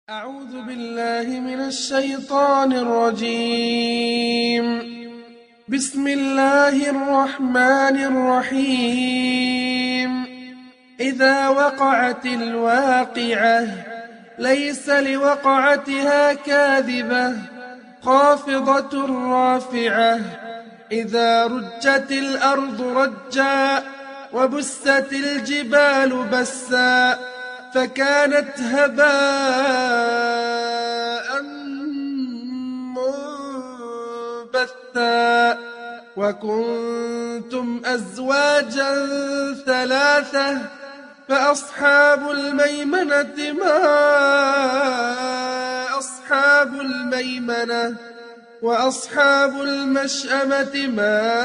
أعوذ بالله من الشيطان الرجيم. بسم الله الرحمن الرحيم. إذا وقعت الواقعة ليس لوقعتها كاذبة خافضة رافعة. إذا رجت الأرض رجا وبست الجبال بسا فكانت هباء منبثا وكنتم أزواجا ثلاثة فأصحاب الميمنة ما أصحاب الميمنة وأصحاب المشأمة ما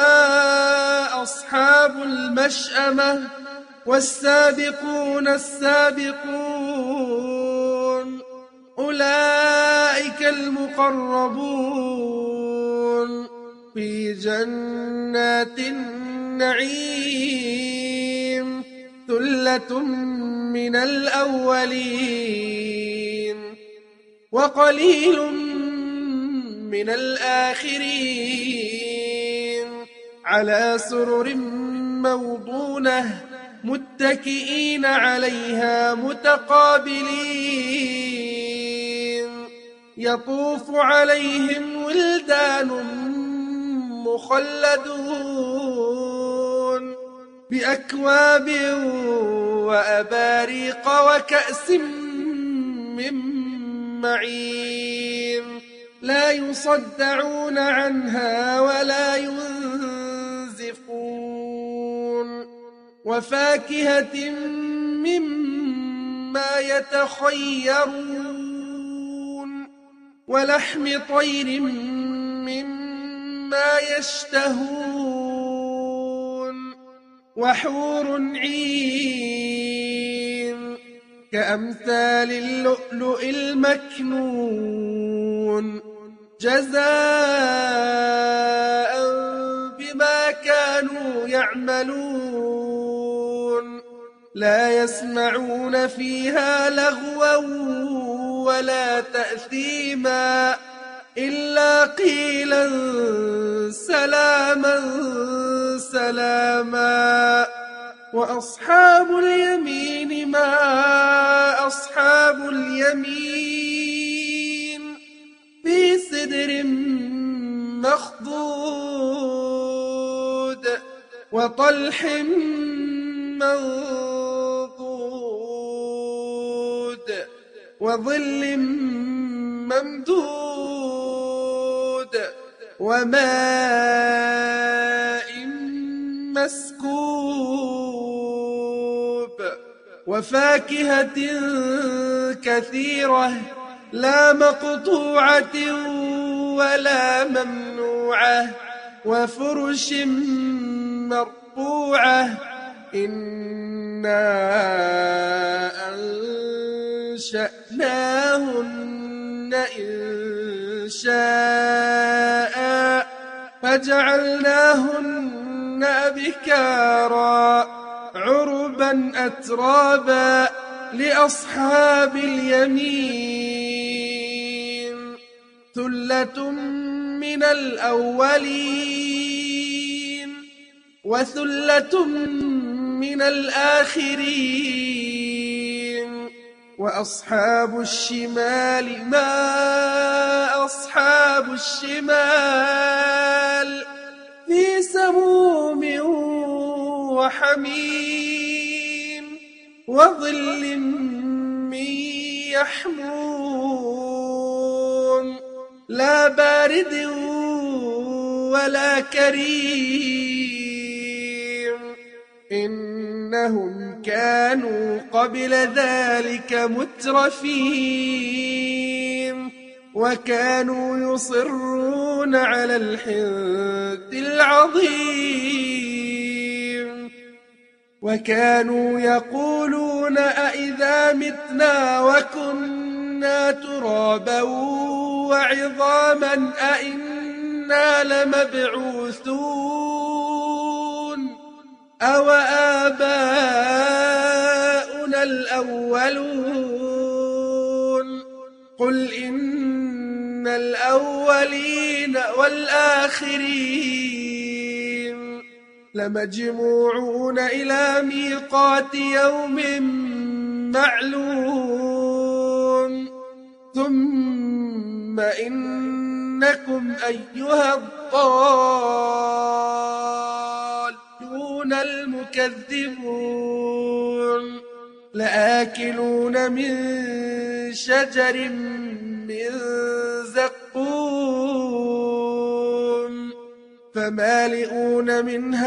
أصحاب المشأمة والسابقون السابقون أولئك المقربون في جنات النعيم ثلة من الأولين وقليل من الآخرين على سرر موضونة متكئين عليها متقابلين يطوف عليهم ولدان مخلدون بأكواب وأباريق وكأس من معين لا يصدعون عنها ولا ينزفون وفاكهة مما يتخيرون ولحم طير مما يشتهون وحور عين كأمثال اللؤلؤ المكنون جزاء بما كانوا يعملون لا يسمعون فيها لغوا ولا تأثيما إلا قيلا سلاما سلاما وأصحاب اليمين ما أصحاب اليمين في سدر مخضود وطلح منضود وظل ممدود وماء مسكوب وفاكهة كثيرة لا مقطوعة ولا ممنوعة وفرش مرفوعة إنا أنشأناهن إنشاء فجعلناهن أبكارا عربا أترابا لأصحاب اليمين ثلة من الأولين وثلة من الآخرين وأصحاب الشمال ما أصحاب الشمال في سموم وحميم وظل من يحموم لا بارد ولا كريم إنهم كانوا قبل ذلك مترفين وكانوا يصرون على الحنث العظيم وكانوا يقولون أئذا متنا وكنا ترابا وعظاما أئنا لمبعوثون أو آباؤنا الأولون قل إن الأولين والآخرين لمجموعون إلى ميقات يوم معلوم ثم إنكم أيها الضالون المكذبون لآكلون من شجر من زقوم فمالئون منها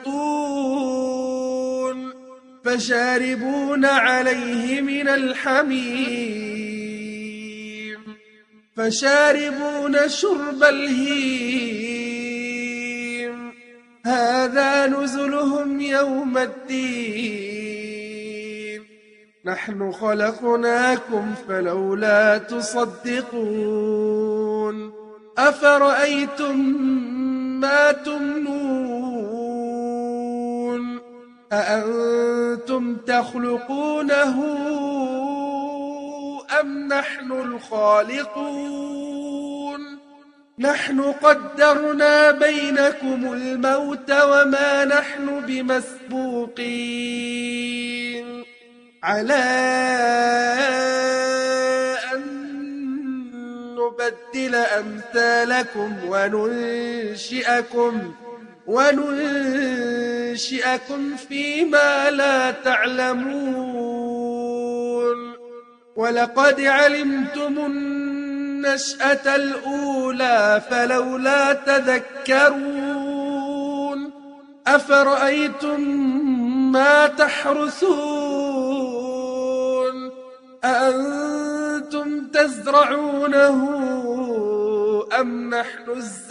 البطون فشاربون عليه من الحميم فشاربون شرب الهيم هذا نزلهم يوم الدين نحن خلقناكم فلولا تصدقون أفرأيتم ما تمنون أأنتم تخلقونه أم نحن الخالقون نحن قدرنا بينكم الموت وما نحن بمسبوقين على أن نبدل أمثالكم وننشئكم فيما لا تعلمون ولقد علمتم النشأة الأولى فلولا تذكرون أفرأيتم ما تحرثون أأنتم تزرعونه أم نحن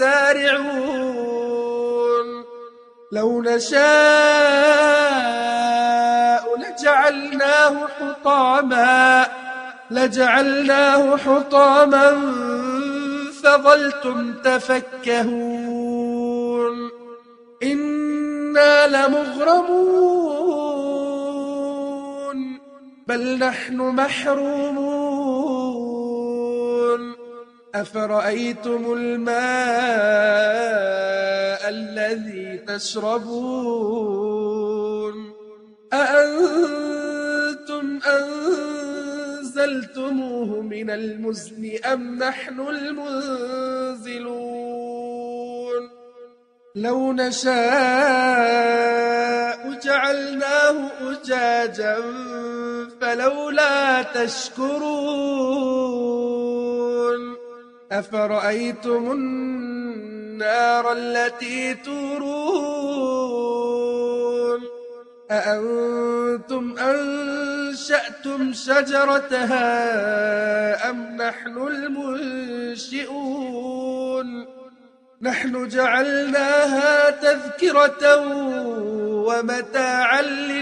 الزارعون لو نشاء لجعلناه حطاما فظلتم تفكهون إنا لمغرمون بل نحن محرومون أفرأيتم الماء الذي تشربون أأنتم أنزلتموه من المزن أم نحن المنزلون لو نشاء جعلناه أجاجا فلولا تشكرون أفرأيتم النار التي تورون أأنتم أنشأتم شجرتها أم نحن المنشئون نحن جعلناها تذكرة ومتاعا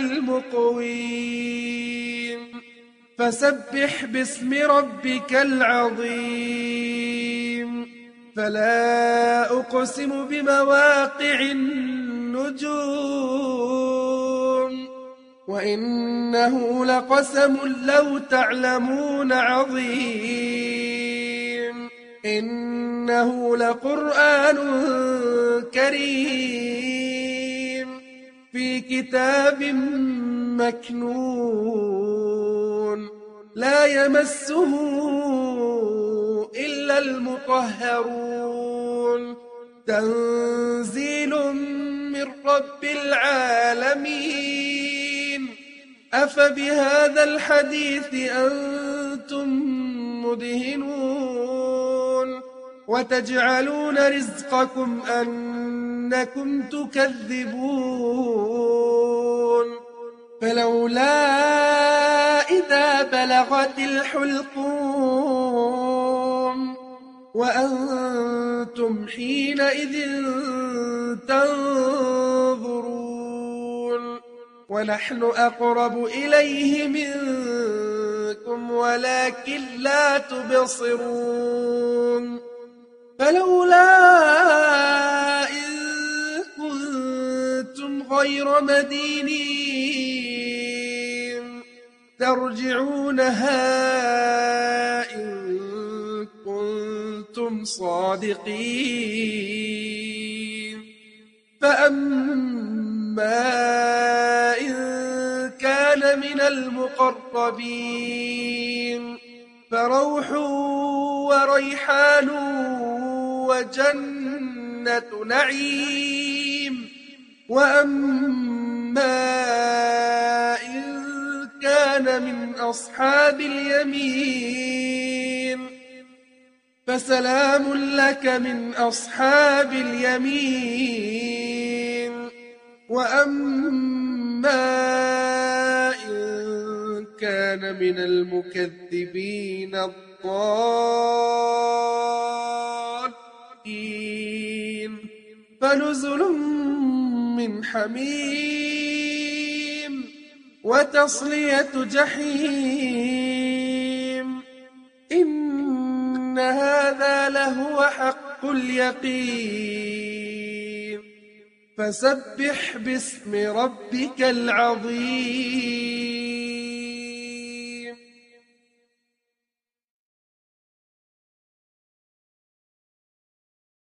للمقوين فسبح باسم ربك العظيم فلا أقسم بمواقع النجوم وإنه لقسم لو تعلمون عظيم إنه لقرآن كريم في كتاب مكنون لا يمسه إلا المطهرون تنزيل من رب العالمين أفبهذا الحديث أنتم مدهنون وتجعلون رزقكم أنكم تكذبون فلولا إذا بلغت الحلقوم وأنتم حينئذ تنظرون ونحن أقرب إليه منكم ولكن لا تبصرون فلولا إن كنتم غير مدينين ترجعونها إن صادقين فأما إن كان من المقربين فروح وريحان وجنة نعيم وأما إن كان من أصحاب اليمين فسلام لك من أصحاب اليمين وأما إن كان من المكذبين الضالين فنزل من حميم وتصلية جحيم إن هذا لهو حق اليقين فسبح باسم ربك العظيم